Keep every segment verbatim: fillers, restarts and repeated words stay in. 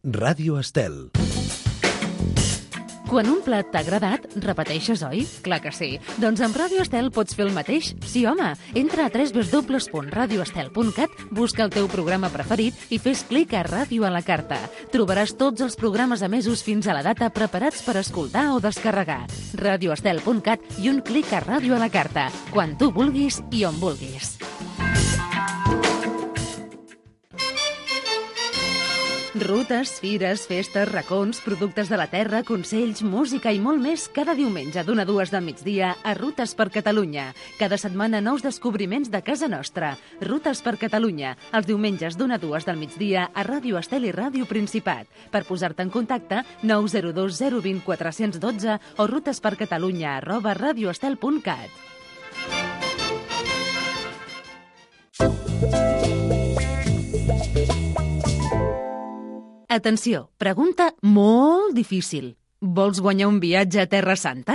Ràdio Estel. Quan un plat t'ha agradat, repeteixes, oi? Clar que sí. Doncs amb Ràdio Estel pots fer el mateix. Sí, home. Entra a w w w punt radio estel punt cat, busca el teu programa preferit i fes clic a Ràdio a la carta. Trobaràs tots els programes emesos fins a la data preparats per escoltar o descarregar. radio estel punt cat i un clic a Ràdio a la carta. Quan tu vulguis i on vulguis. Rutes, fires, festes, racons, productes de la terra, consells, música i molt més cada diumenge d'una a dues del migdia a Rutes per Catalunya. Cada setmana nous descobriments de casa nostra. Rutes per Catalunya, els diumenges d'una a dues del migdia a Ràdio Estel i Ràdio Principat. Per posar-te en contacte, nou zero dos zero dos zero quatre un dos o rutespercatalunya arroba radioestel punt cat. Atenció, pregunta molt difícil. Vols guanyar un viatge a Terra Santa?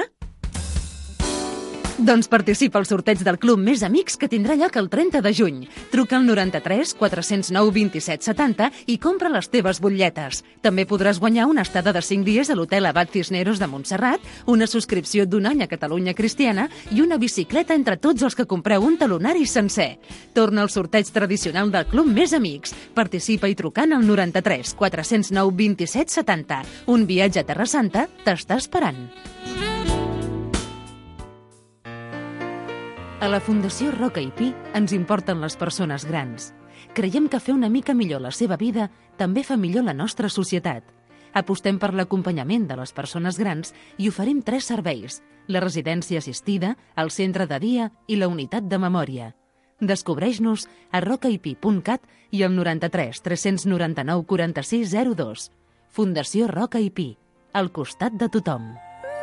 Doncs participa al sorteig del Club Més Amics que tindrà lloc el trenta de juny. Truca al noranta-tres quatre zero nou vint set setanta i compra les teves butlletes. També podràs guanyar una estada de cinc dies a l'Hotel Abat Cisneros de Montserrat, una subscripció d'un any a Catalunya Cristiana i una bicicleta entre tots els que compreu un talonari sencer. Torna al sorteig tradicional del Club Més Amics. Participa i trucant al noranta-tres quatre zero nou vint set setanta. Un viatge a Terra Santa t'està esperant. A la Fundació Roca i Pi ens importen les persones grans. Creiem que fer una mica millor la seva vida també fa millor la nostra societat. Apostem per l'acompanyament de les persones grans i oferim tres serveis: la residència assistida, el centre de dia i la unitat de memòria. Descobreix-nos a rocaipi punt cat i al noranta-tres tres nou nou quaranta-sis zero dos. Fundació Roca i Pi, al costat de tothom.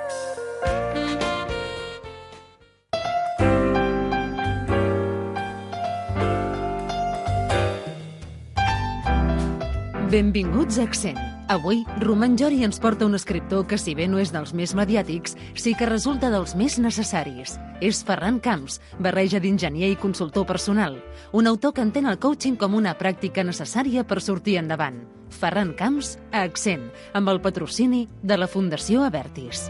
Benvinguts a Accent. Avui, Roman Jori ens porta un escriptor que, si bé no és dels més mediàtics, sí que resulta dels més necessaris. És Ferran Camps, barreja d'enginyer i consultor personal. Un autor que entén el coaching com una pràctica necessària per sortir endavant. Ferran Camps, a Accent, amb el patrocini de la Fundació Abertis.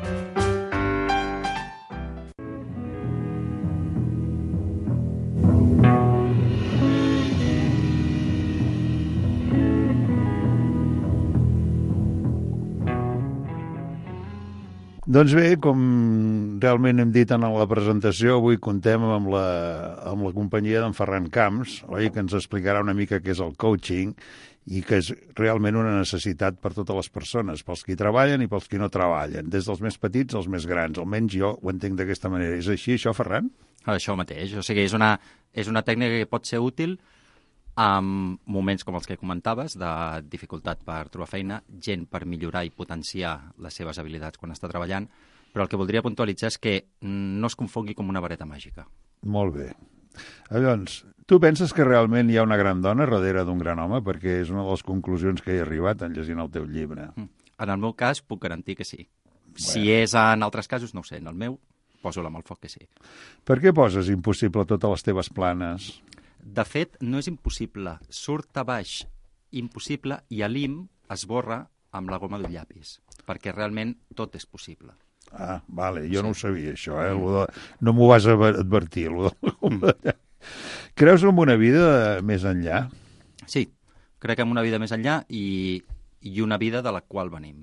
Doncs bé, com realment hem dit en la presentació, avui contem amb la, amb la companyia d'en Ferran Camps, oi, que ens explicarà una mica què és el coaching i que és realment una necessitat per totes les persones, pels qui treballen i pels qui no treballen, des dels més petits als més grans. Almenys jo ho entenc d'aquesta manera. És així, això, Ferran? Això mateix. O sigui, és una, és una tècnica que pot ser útil en moments com els que comentaves, de dificultat per trobar feina, gent per millorar i potenciar les seves habilitats quan està treballant, però el que voldria puntualitzar és que no es confongui com una vareta màgica. Molt bé. Llavors, tu penses que realment hi ha una gran dona darrere d'un gran home? Perquè és una de les conclusions que he arribat en llegint el teu llibre. En el meu cas, puc garantir que sí. Bueno. Si és en altres casos, no ho sé. En el meu, poso la mà al foc que sí. Per què poses impossible totes les teves planes? De fet, no és impossible. Surt a baix impossible i a l'im esborra amb la goma d'un llapis, perquè realment tot és possible. Ah, vale, jo sí. No ho sabia, això, eh? De... No m'ho vas advertir, lo de la goma de llapis. Creus en una vida més enllà? Sí, crec en una vida més enllà i, i una vida de la qual venim.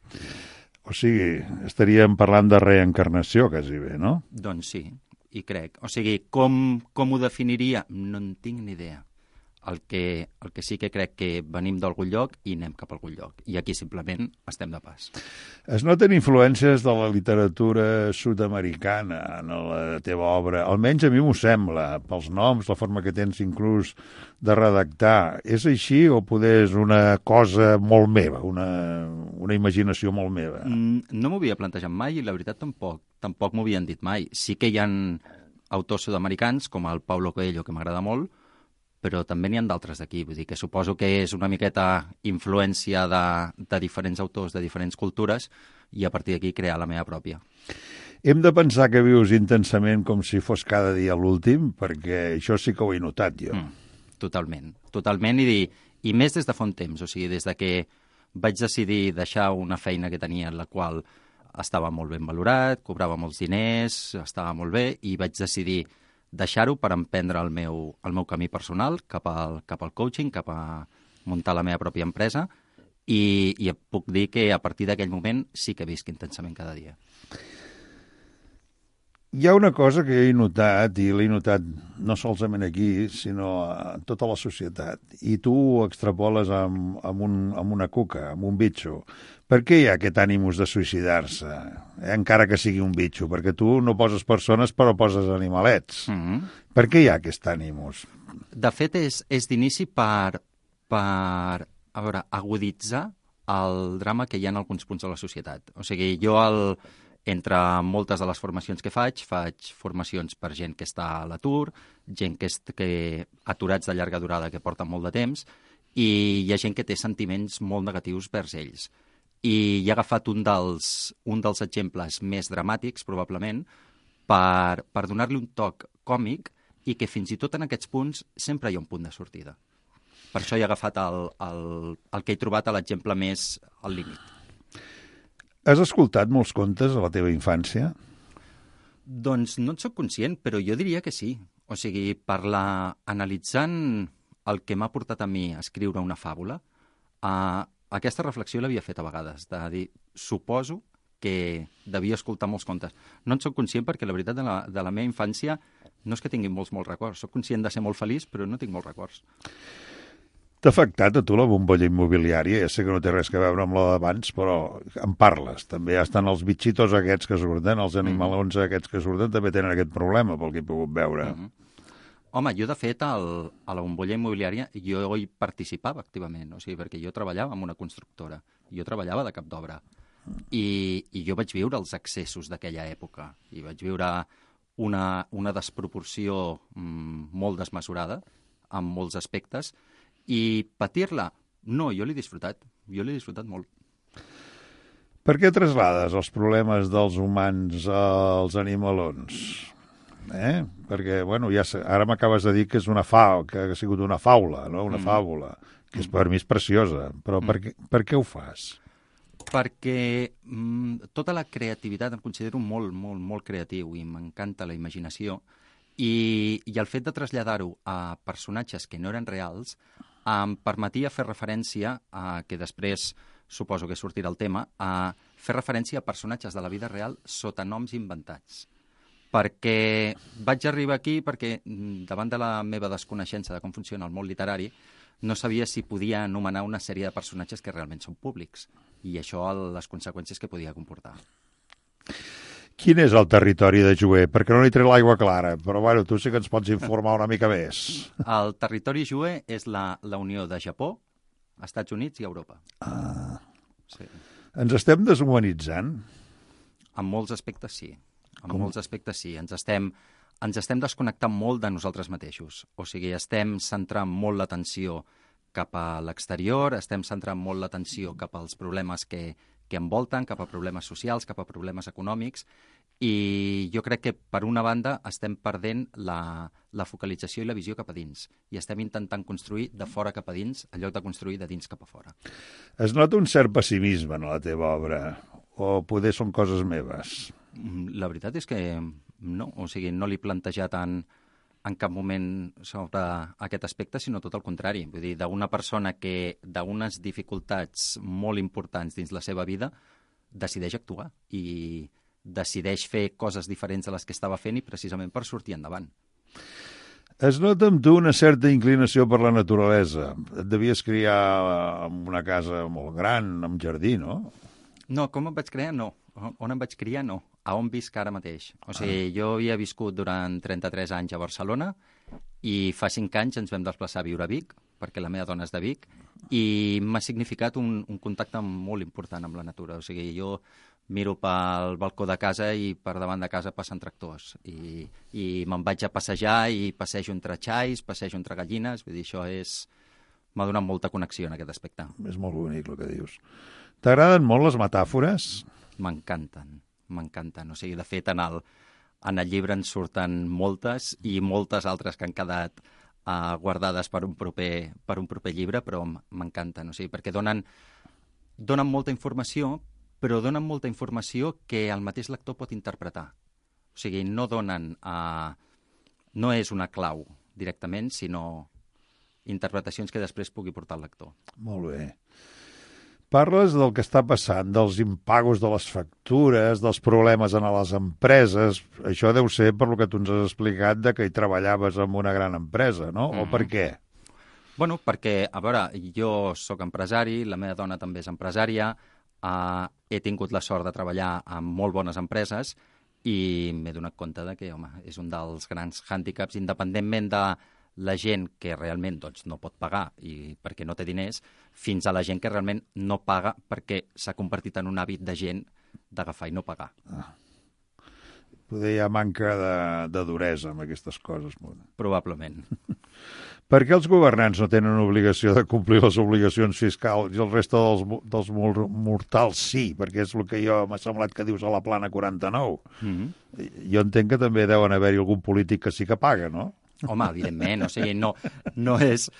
O sigui, estaríem parlant de reencarnació, quasi bé, no? Doncs sí. I crec. O sigui, com, com ho definiria? No en tinc ni idea. El que, el que sí que crec que venim d'algun lloc i anem cap a algun lloc. I aquí simplement estem de pas. Es noten influències de la literatura sud-americana en la teva obra. Almenys a mi m'ho sembla, pels noms, la forma que tens inclús de redactar. És així o poder és una cosa molt meva, una, una imaginació molt meva? Mm, no m'ho havia plantejat mai i la veritat tampoc. Tampoc m'ho havien dit mai. Sí que hi ha autors sud-americans, com el Paulo Coelho, que m'agrada molt, però també n'hi ha d'altres d'aquí. Vull dir que suposo que és una miqueta influència de, de diferents autors de diferents cultures i a partir d'aquí crear la meva pròpia. Hem de pensar que vius intensament com si fos cada dia l'últim, perquè això sí que ho he notat jo. Mm, totalment, totalment, i, i més des de fa un temps. O sigui, des de que vaig decidir deixar una feina que tenia en la qual estava molt ben valorat, cobrava molts diners, estava molt bé, i vaig decidir deixar-ho per emprendre el meu, el meu camí personal cap al, cap al coaching, cap a muntar la meva pròpia empresa, i, i et puc dir que a partir d'aquell moment sí que visc intensament cada dia. Hi ha una cosa que he notat, i l'he notat no solament aquí, sinó a tota la societat, i tu ho extrapoles amb, amb, un, amb una cuca, amb un bitxo. Per què hi ha aquest ànimus de suïcidar-se, eh? Encara que sigui un bitxo? Perquè tu no poses persones però poses animalets. Mm-hmm. Per què hi ha aquest ànimus? De fet, és, és d'inici per, per a veure, aguditzar el drama que hi ha en alguns punts de la societat. O sigui, jo el... Entre moltes de les formacions que faig, faig formacions per gent que està a l'atur, gent que, est, que aturats de llarga durada que porten molt de temps, i hi ha gent que té sentiments molt negatius vers ells. I he agafat un dels, un dels exemples més dramàtics, probablement, per, per donar-li un toc còmic i que fins i tot en aquests punts sempre hi ha un punt de sortida. Per això he agafat el, el, el que he trobat a l'exemple més al límit. Has escoltat molts contes a la teva infància? Doncs no et soc conscient, però jo diria que sí. O sigui, parlar, analitzant el que m'ha portat a mi a escriure una fàbula, eh, aquesta reflexió l'havia fet a vegades, de dir, suposo que devia escoltar molts contes. No en soc conscient perquè la veritat de la, de la meva infància no és que tingui molts, molts records. Soc conscient de ser molt feliç, però no tinc molts records. T'ha afectat a tu la bombolla immobiliària? Ja sé que no té res a veure amb la d'abans, però en parles. També estan els bitxitos aquests que surten, els animalons aquests que surten, també tenen aquest problema, pel que he pogut veure. Mm-hmm. Home, jo, de fet, el, a la bombolla immobiliària jo hi participava activament, o sigui, perquè jo treballava en una constructora, jo treballava de cap d'obra, i, i jo vaig viure els excessos d'aquella època, i vaig viure una, una desproporció mm, molt desmesurada, en molts aspectes, i patir-la, no, jo l'he disfrutat, jo l'he disfrutat molt. Per què traslades els problemes dels humans als animalons? Eh? Perquè, bueno, ja, ara m'acabes de dir que és una fa, que ha sigut una faula, no? Una mm. fàbula, que és, per mi és preciosa, però mm. per, què, per què ho fas? Perquè mm, tota la creativitat em considero molt, molt, molt creatiu i m'encanta la imaginació, i, i el fet de traslladar-ho a personatges que no eren reals em permetia fer referència a, que després suposo que sortirà el tema, a fer referència a personatges de la vida real sota noms inventats. Perquè vaig arribar aquí perquè, davant de la meva desconeixença de com funciona el món literari, no sabia si podia anomenar una sèrie de personatges que realment són públics, i això les conseqüències que podia comportar. Quin és el territori de Juer? Perquè no li trec l'aigua clara, però bueno, tu sí que ens pots informar una mica més. El territori Juer és la, la unió de Japó, Estats Units i Europa. Ah. Sí. Ens estem deshumanitzant? En molts aspectes sí. En Com? molts aspectes sí. Ens estem, ens estem desconnectant molt de nosaltres mateixos. O sigui, estem centrant molt l'atenció cap a l'exterior, estem centrant molt l'atenció cap als problemes que, que envolten, cap a problemes socials, cap a problemes econòmics, i jo crec que, per una banda, estem perdent la, la focalització i la visió cap a dins, i estem intentant construir de fora cap a dins, en lloc de construir de dins cap a fora. Es nota un cert pessimisme en la teva obra, o poder són coses meves? La veritat és que no, o sigui, no l'he plantejat en, en cap moment sobre aquest aspecte, sinó tot el contrari. Vull dir, d'una persona que d'unes dificultats molt importants dins la seva vida decideix actuar i decideix fer coses diferents a les que estava fent, i precisament per sortir endavant. Es nota amb tu una certa inclinació per la naturalesa. Et devies criar en una casa molt gran, amb jardí, no? No, com em vaig criar? No. On em vaig criar? No. A on visc ara mateix. O sigui, ah. jo havia viscut durant trenta-tres anys a Barcelona, i fa cinc anys ens vam desplaçar a viure a Vic, perquè la meva dona és de Vic, i m'ha significat un, un contacte molt important amb la natura. O sigui, jo miro pel balcó de casa i per davant de casa passen tractors, i, i me'n vaig a passejar i passejo entre xais, passejo entre gallines, vull dir, això és... m'ha donat molta connexió en aquest aspecte. És molt bonic el que dius. T'agraden molt les metàfores? M'encanten, m'encanten. O sigui, de fet, en el, en el llibre en surten moltes, i moltes altres que han quedat uh, guardades per un, proper, per un proper llibre, però m'encanten, o sigui, perquè donen donen molta informació, però donen molta informació que el mateix lector pot interpretar. O sigui, no donen... Uh, no és una clau directament, sinó interpretacions que després pugui portar el lector. Molt bé. Parles del que està passant, dels impagos de les factures, dels problemes en les empreses. Això deu ser per lo que tu ens has explicat de que hi treballaves en una gran empresa, no? Mm. O per què? Bueno, perquè, a veure, jo sóc empresari, la meva dona també és empresària, uh, he tingut la sort de treballar en molt bones empreses i m'he donat compte de que, home, és un dels grans hàndicaps, independentment de la gent que realment doncs, no pot pagar i perquè no té diners, fins a la gent que realment no paga perquè s'ha convertit en un hàbit de gent d'agafar i no pagar. Ah. Poder hi ha manca de, de duresa amb aquestes coses. Probablement. Per què els governants no tenen obligació de complir les obligacions fiscals i el reste dels, dels mortals sí? Perquè és el que jo m'ha semblat que dius a la plana quaranta-nou. Mm-hmm. Jo entenc que també deuen haver-hi algun polític que sí que paga, no? Home, evidentment, o sigui, no, no és,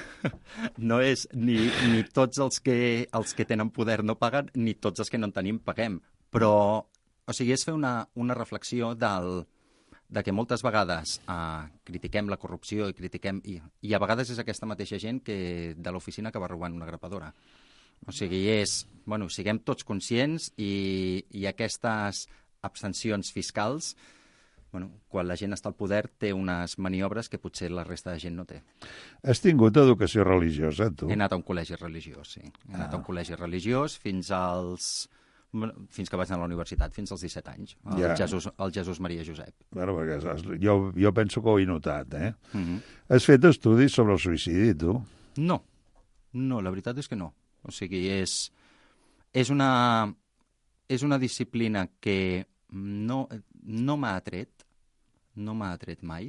no és ni, ni tots els que, els que tenen poder no paguen, ni tots els que no en tenim paguem. Però, o sigui, és fer una, una reflexió del, de que moltes vegades eh, critiquem la corrupció i critiquem... I, I a vegades és aquesta mateixa gent que de l'oficina que va robant una grapadora. O sigui, és... Bueno, siguem tots conscients i, i aquestes abstencions fiscals... Bueno, quan la gent està al poder té unes maniobres que potser la resta de gent no té. Has tingut educació religiosa, tu? He anat a un col·legi religiós, sí. He anat ah. a un col·legi religiós fins als... fins que vaig anar a la universitat, fins als disset anys, el, ja. Jesús, el Jesús Maria Josep. Bueno, perquè jo, jo penso que ho he notat, eh? Mm-hmm. Has fet estudis sobre el suïcidi, tu? No, no, la veritat és que no. O sigui, és, és, una, és una disciplina que no, no m'ha atret, no m'ha atret mai,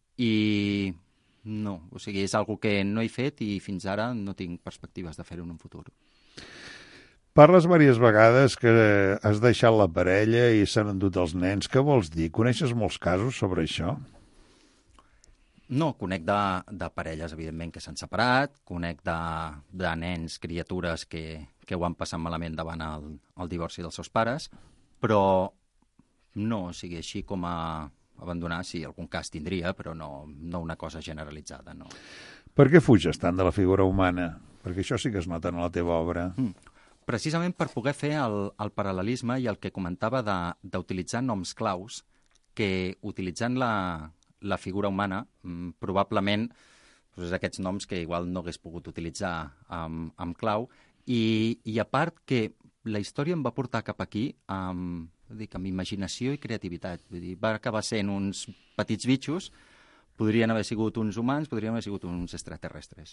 i no, o sigui, és algo que no he fet i fins ara no tinc perspectives de fer-ho en un futur. Parles diverses vegades que has deixat la parella i s'han endut els nens. Què vols dir? Coneixes molts casos sobre això? No, conec de, de parelles, evidentment, que s'han separat, conec de, de nens, criatures que, que ho han passat malament davant el, el divorci dels seus pares, però no, o sigui, així com a abandonar, sí, algun cas tindria, però no, no una cosa generalitzada, no. Per què fuges tant de la figura humana? Perquè això sí que es nota en la teva obra. Mm. Precisament per poder fer el, el paral·lelisme i el que comentava d'utilitzar noms claus que, utilitzant la, la figura humana, mm, probablement doncs, aquests noms que igual no hagués pogut utilitzar amb, amb clau, i, i a part que la història em va portar cap aquí amb... Dic, amb imaginació i creativitat. Vull dir, va acabar sent uns petits bitxos, podrien haver sigut uns humans, podrien haver sigut uns extraterrestres.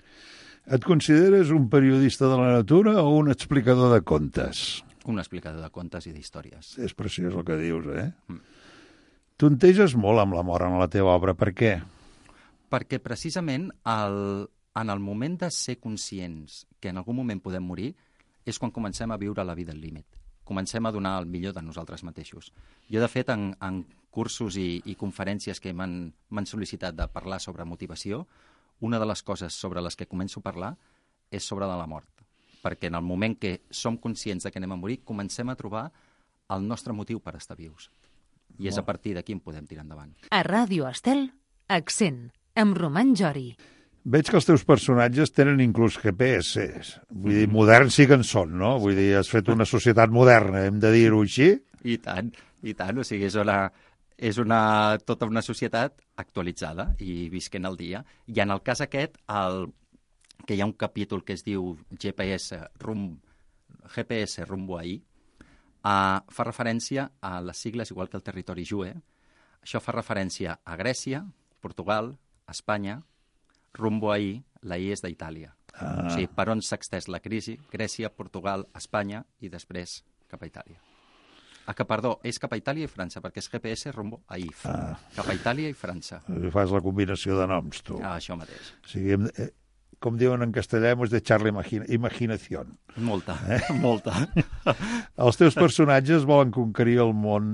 Et consideres un periodista de la natura o un explicador de contes? Un explicador de contes i d'històries. És preciós el que dius, eh? Mm. Tu enteges molt amb la mort en la teva obra. Per què? Perquè precisament el, en el moment de ser conscients que en algun moment podem morir és quan comencem a viure la vida al límit. Comencem a donar el millor de nosaltres mateixos. Jo, de fet, en, en cursos i, i conferències que m'han sol·licitat de parlar sobre motivació, una de les coses sobre les que començo a parlar és sobre de la mort. Perquè en el moment que som conscients de que anem a morir, comencem a trobar el nostre motiu per estar vius. I és a partir d'aquí en podem tirar endavant. A Ràdio Estel, Accent, amb Roman Jori. Veig que els teus personatges tenen inclús G P S. Vull dir, moderns sí que en són, no? Vull dir, has fet una societat moderna, hem de dir-ho així? I tant, i tant. O sigui, és una, és una, tota una societat actualitzada i visquent al dia. I en el cas aquest, el, que hi ha un capítol que es diu G P S, rum, G P S rumbo ahí, uh, fa referència a les sigles igual que el territori jueu. Això fa referència a Grècia, Portugal, Espanya, rumbo ahí, la I és d'Itàlia. Ah. O sigui, per on s'ha extès la crisi? Grècia, Portugal, Espanya i després cap a Itàlia. Ah, que, perdó, és cap a Itàlia i França, perquè és G P S rumbo ahí. Ah. Cap a Itàlia i França. Fas la combinació de noms, tu. Ah, això mateix. O sigui, eh, com diuen en castellà, hemos de echarle imagina imaginación. Molta, eh? molta. Els teus personatges volen conquerir el món.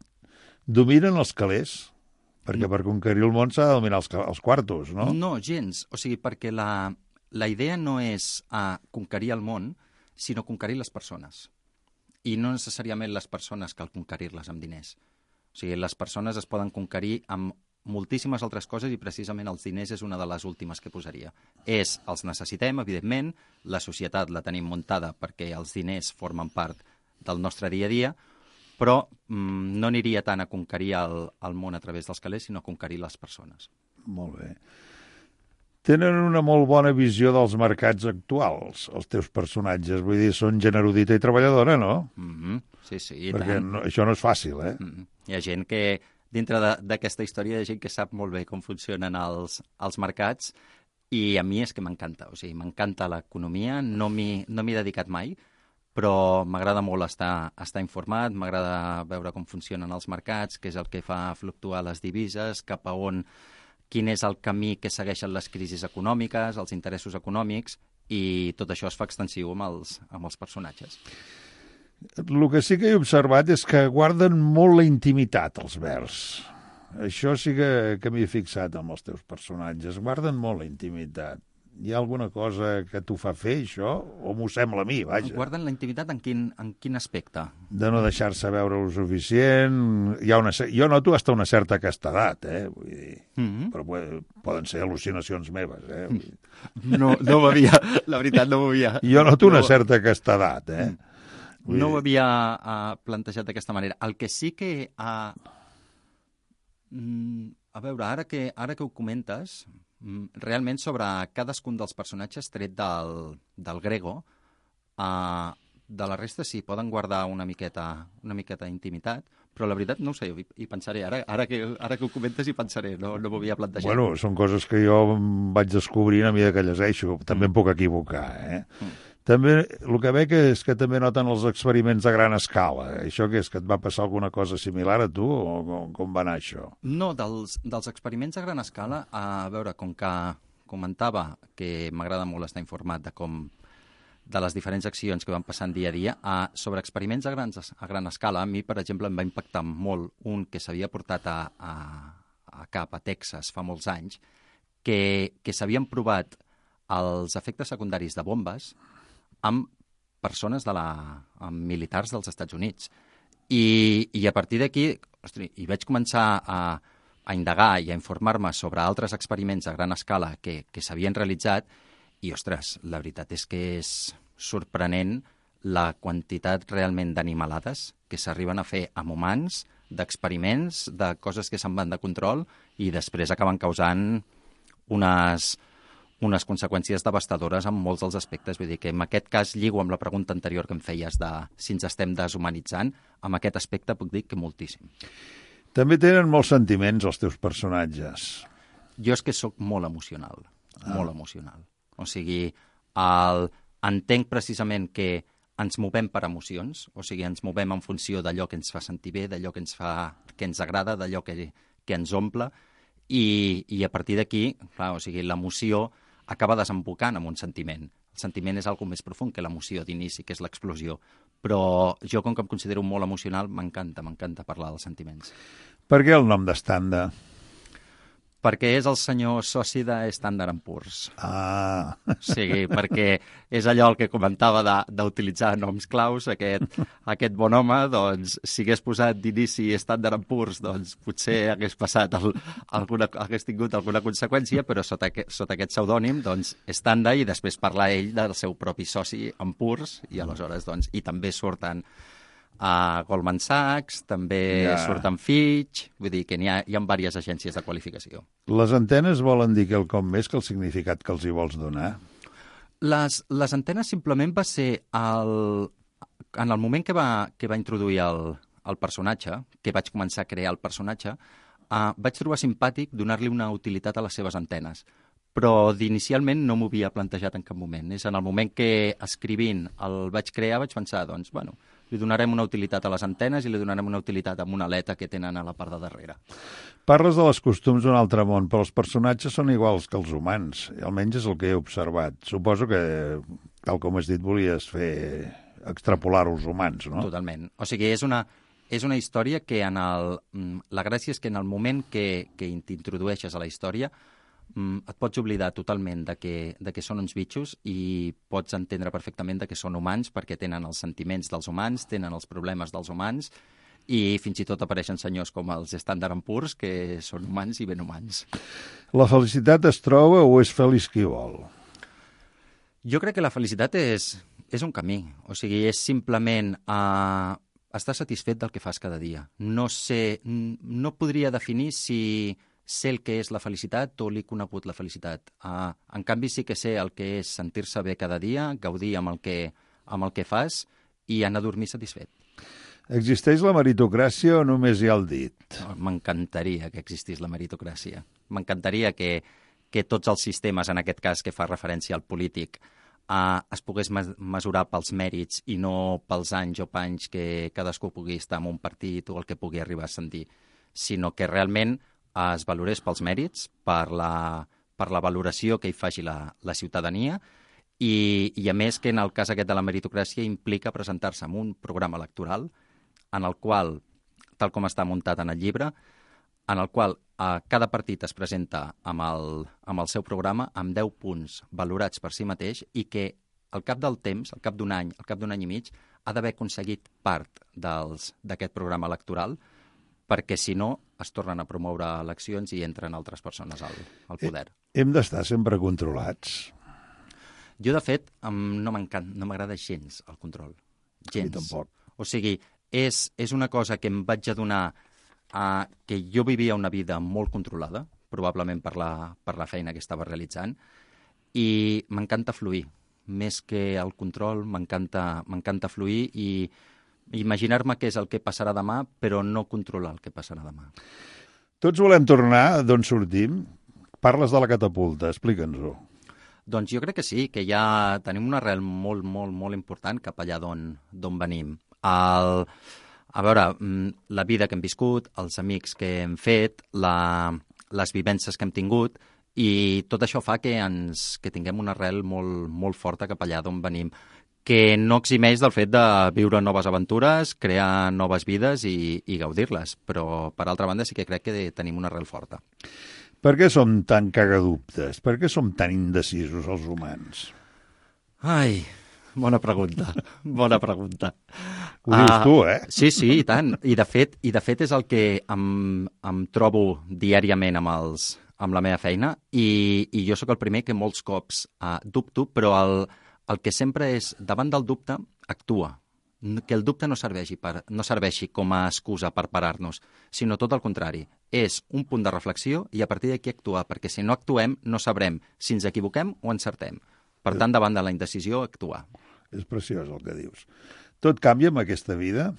Dominen els calés? Perquè per conquerir el món s'ha de dominar els, els quartos, no? No, gens. O sigui, perquè la, la idea no és uh, conquerir el món, sinó conquerir les persones. I no necessàriament les persones cal conquerir-les amb diners. O sigui, les persones es poden conquerir amb moltíssimes altres coses i precisament els diners és una de les últimes que posaria. És, els necessitem, evidentment, la societat la tenim muntada perquè els diners formen part del nostre dia a dia, però mm, no aniria tant a conquerir el, el món a través dels calés, sinó a conquerir les persones. Molt bé. Tenen una molt bona visió dels mercats actuals, els teus personatges. Vull dir, són gent erudita i treballadora, no? Mm-hmm. Sí, sí, i Perquè tant. no, això no és fàcil, eh? Mm-hmm. Hi ha gent que, dintre d'aquesta història, hi ha gent que sap molt bé com funcionen els, els mercats i a mi és que m'encanta. O sigui, m'encanta l'economia, no m'hi no m'hi he dedicat mai, però m'agrada molt estar, estar informat, m'agrada veure com funcionen els mercats, què és el que fa fluctuar les divises, cap a on, quin és el camí que segueixen les crisis econòmiques, els interessos econòmics, i tot això es fa extensiu amb els, amb els personatges. El que sí que he observat és que guarden molt la intimitat, els vers. Això sí que, que m'hi he fixat amb els teus personatges. Guarden molt la intimitat. Hi ha alguna cosa que t'ho fa fer, això? O m'ho sembla a mi, vaja. Guarden la intimitat en quin, en quin aspecte? De no deixar-se veure el suficient. Hi ha una, jo noto fins a una certa castedat, eh? Vull dir, mm-hmm. Però poden ser al·lucinacions meves, eh? Vull dir. No, no m'havia... La veritat, no m'havia... Jo noto una certa castedat, eh? Vull no ho havia uh, plantejat d'aquesta manera. El que sí que... Uh, mm, a veure, ara que, ara que ho comentes... realment sobre cadascun dels personatges tret del, del Grego, uh, de la resta sí, poden guardar una miqueta, una miqueta d'intimitat, però la veritat no ho sé, hi, hi pensaré. Ara, ara, que, ara que ho comentes hi pensaré, no, no m'ho havia plantejat. Bueno, són coses que jo vaig descobrint a mesura que llegeixo, també mm. em puc equivocar, eh? Mm. També, el que veig és que també noten els experiments a gran escala. Això que és, que et va passar alguna cosa similar a tu, o com, com va anar això? No, dels, dels experiments a gran escala, a veure, com que comentava que m'agrada molt estar informat de com de les diferents accions que van passant dia a dia, a, sobre experiments a, grans, a gran escala, a mi, per exemple, em va impactar molt un que s'havia portat a, a, a cap a Texas fa molts anys, que, que s'havien provat els efectes secundaris de bombes amb persones de la, amb militars dels Estats Units. I, i a partir d'aquí, hi vaig començar a, a indagar i a informar-me sobre altres experiments a gran escala que, que s'havien realitzat i, ostres, la veritat és que és sorprenent la quantitat realment d'animalades que s'arriben a fer amb humans, d'experiments, de coses que se'n van de control i després acaben causant unes... unes conseqüències devastadores en molts dels aspectes. Vull dir que en aquest cas lligo amb la pregunta anterior que em feies de si ens estem deshumanitzant, amb aquest aspecte puc dir que moltíssim. També tenen molts sentiments els teus personatges. Jo és que sóc molt emocional, ah. molt emocional. O sigui, el... entenc precisament que ens movem per emocions, o sigui, ens movem en funció d'allò que ens fa sentir bé, d'allò que ens fa, que ens agrada, d'allò que, que ens omple, i, i a partir d'aquí, clar, o sigui, l'emoció acaba desembocant en un sentiment. El sentiment és algo més profund que l'emoció d'inici, que és l'explosió. Però jo, com que em considero molt emocional, m'encanta, m'encanta parlar dels sentiments. Per què el nom d'Standa? Perquè és el senyor soci de Standard and Poor's. Ah. O sigui, perquè és allò el que comentava d'utilitzar noms claus, aquest, aquest bon home, doncs, si hagués posat d'inici Standard and Poor's, doncs potser hagués passat el, alguna, hagués tingut alguna conseqüència, però sota, sota aquest pseudònim, doncs, Standard, i després parlar ell del seu propi soci en Poor's, i aleshores, doncs, i també surten a Goldman Sachs, també ja. surten Fitch, vull dir que hi ha, hi ha diverses agències de qualificació. Les antenes volen dir quelcom més que el significat que els hi vols donar? Les, les antenes simplement va ser el, en el moment que va, que va introduir el, el personatge, que vaig començar a crear el personatge, uh, vaig trobar simpàtic donar-li una utilitat a les seves antenes, però d'inicialment no m'ho havia plantejat en cap moment. És en el moment que escrivint el vaig crear vaig pensar, doncs, bueno, li donarem una utilitat a les antenes i li donarem una utilitat amb una aleta que tenen a la part de darrere. Parles de les costums d'un altre món, però els personatges són iguals que els humans, almenys és el que he observat. Suposo que, tal com has dit, volies fer extrapolar-ho als humans, no? Totalment. O sigui, és una, és una història que en el... La gràcia és que en el moment que, que t'introdueixes a la història mm, et pots oblidar totalment de que, de que són uns bitxos i pots entendre perfectament de que són humans perquè tenen els sentiments dels humans, tenen els problemes dels humans i fins i tot apareixen senyors com els Standard and Poor's que són humans i ben humans. La felicitat es troba o és feliç qui vol? Jo crec que la felicitat és, és un camí, o sigui, és simplement uh, estar satisfet del que fas cada dia. No sé, no podria definir si sé el que és la felicitat o l'he conegut la felicitat. Uh, en canvi, sí que sé el que és sentir-se bé cada dia, gaudir amb el que, amb el que fas i anar a dormir satisfet. Existeix la meritocràcia o només hi ha el dit? M'encantaria que existís la meritocràcia. M'encantaria que que tots els sistemes, en aquest cas que fa referència al polític, eh, es pogués mesurar pels mèrits i no pels anys o panys que cadascú pugui estar en un partit o el que pugui arribar a sentir, sinó que realment es valorés pels mèrits, per la, per la valoració que hi faci la, la ciutadania i, i a més que en el cas aquest de la meritocràcia implica presentar-se en un programa electoral en el qual, tal com està muntat en el llibre, en el qual eh, cada partit es presenta amb el, amb el seu programa amb deu punts valorats per si mateix i que al cap del temps, al cap d'un any, al cap d'un any i mig, ha d'haver aconseguit part d'aquest programa electoral perquè, si no, es tornen a promoure eleccions i entren altres persones al, al poder. Hem d'estar sempre controlats. Jo, de fet, no m'encanta, no m'agrada gens el control. Gens. A mi tampoc. O sigui, és, és una cosa que em vaig adonar Uh, que jo vivia una vida molt controlada, probablement per la, per la feina que estava realitzant, i m'encanta fluir. Més que el control, m'encanta m'encanta fluir i imaginar-me què és el que passarà demà, però no controlar el que passarà demà. Tots volem tornar d'on sortim. Parles de la catapulta, explica'ns-ho. Doncs jo crec que sí, que ja tenim una arrel molt, molt, molt important cap allà d'on venim. El... A veure, la vida que hem viscut, els amics que hem fet, la, les vivències que hem tingut, i tot això fa que, ens, que tinguem una arrel molt, molt forta cap allà d'on venim, que no eximeix del fet de viure noves aventures, crear noves vides i, i gaudir-les, però per altra banda sí que crec que tenim una arrel forta. Per què som tan cagadubtes? Per què som tan indecisos els humans? Ai... Bona pregunta, bona pregunta. Ho dius uh, tu, eh? Sí, sí, i tant. I de fet, i de fet és el que em, em trobo diàriament amb, els, amb la meva feina i, i jo sóc el primer que molts cops uh, dubto, però el, el que sempre és, davant del dubte, actua. Que el dubte no serveixi, per, no serveixi com a excusa per parar-nos, sinó tot el contrari. És un punt de reflexió i a partir d'aquí actuar, perquè si no actuem no sabrem si ens equivoquem o encertem. Per tant, davant de la indecisió, actuar. És preciós el que dius. Tot canvia amb aquesta vida?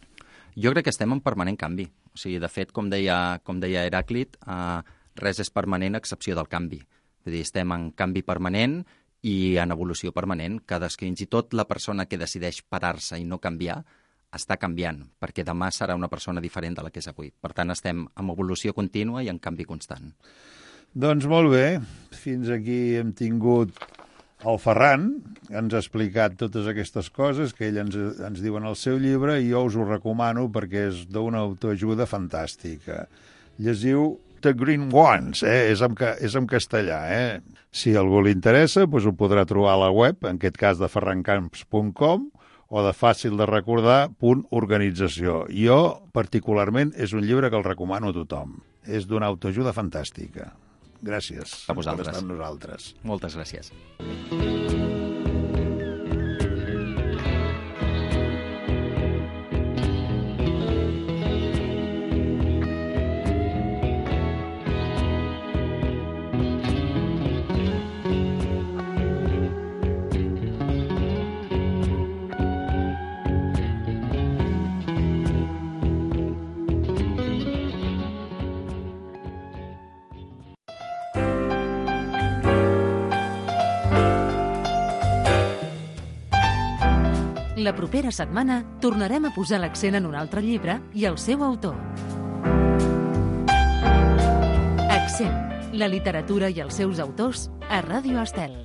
Jo crec que estem en permanent canvi. O sigui, de fet, com deia, com deia Heràclit, eh, res és permanent a excepció del canvi. Vull dir, estem en canvi permanent i en evolució permanent. Cada, fins i tot la persona que decideix parar-se i no canviar està canviant, perquè demà serà una persona diferent de la que és avui. Per tant, estem en evolució contínua i en canvi constant. Doncs molt bé. Fins aquí hem tingut el Ferran, que ens ha explicat totes aquestes coses que ell ens, ens diu en el seu llibre i jo us ho recomano perquè és d'una autoajuda fantàstica. Llegiu The Green Ones, eh? és, en, és en castellà. Eh? Si algú li interessa, doncs ho podrà trobar a la web, en aquest cas de ferran camps punt com o de fàcil de recordar punt organització. Jo, particularment, és un llibre que el recomano a tothom. És d'una autoajuda fantàstica. Gràcies a vosaltres. Per estar amb nosaltres. Moltes gràcies. La propera setmana tornarem a posar l'accent en un altre llibre i el seu autor. Accent, la literatura i els seus autors a Ràdio Estel.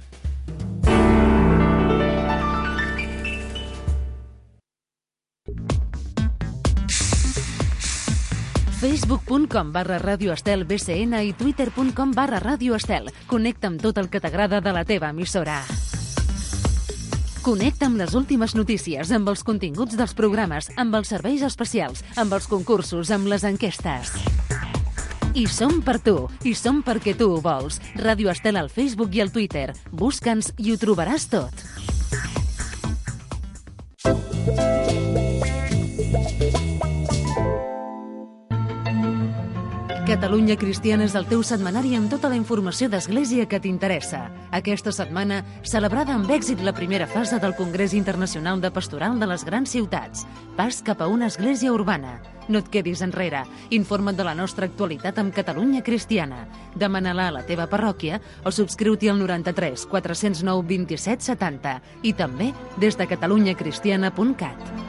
facebook.com barra Radio Estel B C N i twitter.com barra Radio Estel. Connecta amb tot el que t'agrada de la teva emissora. Connecta amb les últimes notícies, amb els continguts dels programes, amb els serveis especials, amb els concursos, amb les enquestes. I som per tu, i som perquè tu ho vols. Radio Estel al Facebook i al Twitter. Busca'ns i ho trobaràs tot. Catalunya Cristiana és el teu setmanari amb tota la informació d'Església que t'interessa. Aquesta setmana, celebrada amb èxit la primera fase del Congrés Internacional de Pastoral de les Grans Ciutats. Pas cap a una església urbana. No et quedis enrere. Informa't de la nostra actualitat amb Catalunya Cristiana. Demana-la a la teva parròquia o subscriu-t'hi al noranta-tres quatre cents nou vint-i-set setanta i també des de catalunya cristiana punt cat.